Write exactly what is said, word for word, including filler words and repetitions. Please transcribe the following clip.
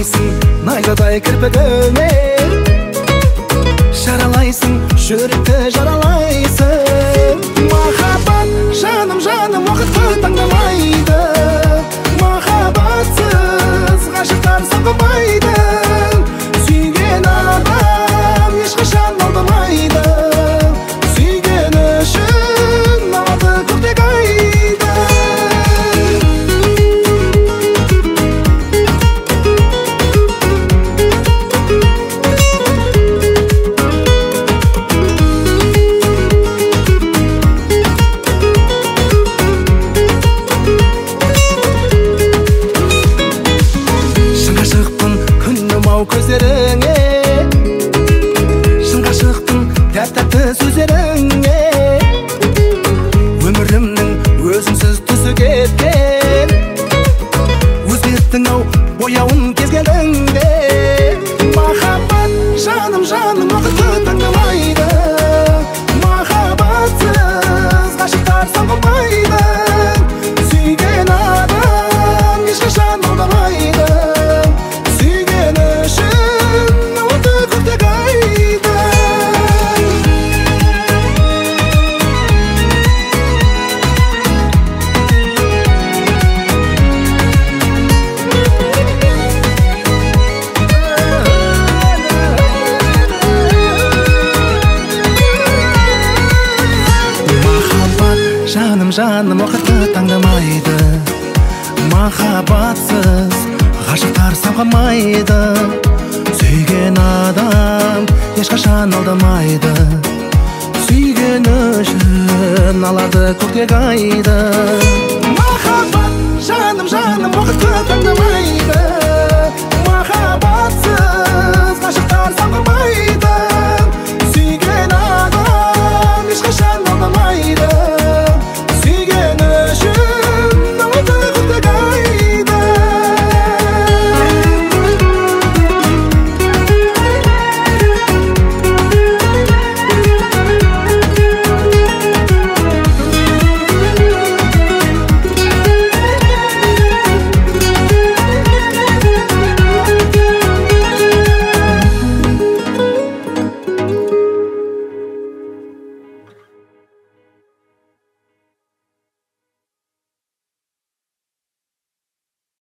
Жаралайсың найзадай кірпігіңе, жаралайсың жүректі жаралайсың. Махаббат жаным жаным уақытты таңдамайды, махаббатсыз ғашықтар сағынбайды. Сүйген адам ешқашан алдамайды, сүйген үшін алады көктек айды. Көздеріңе, шын ғашықтың тәп-тәтті сөздеріңе, өмірімнің өзіңсіз түсі кеткен, өзгерттің ау бояуын кезгеніңде. Махаббат жаным жаным уақытты таңдамайды, махаббатсыз ғашықтар сағынбайды. Сүйген адам ешқашан алдамайды, жаным уақытты таңдамайды, махаббатсыз ғашықтар самғамайды. Сүйген адам ешқашан алдамайды, сүйген үшін алады көктек айды. Махаббат жаным жаным уақытты таңдамайды.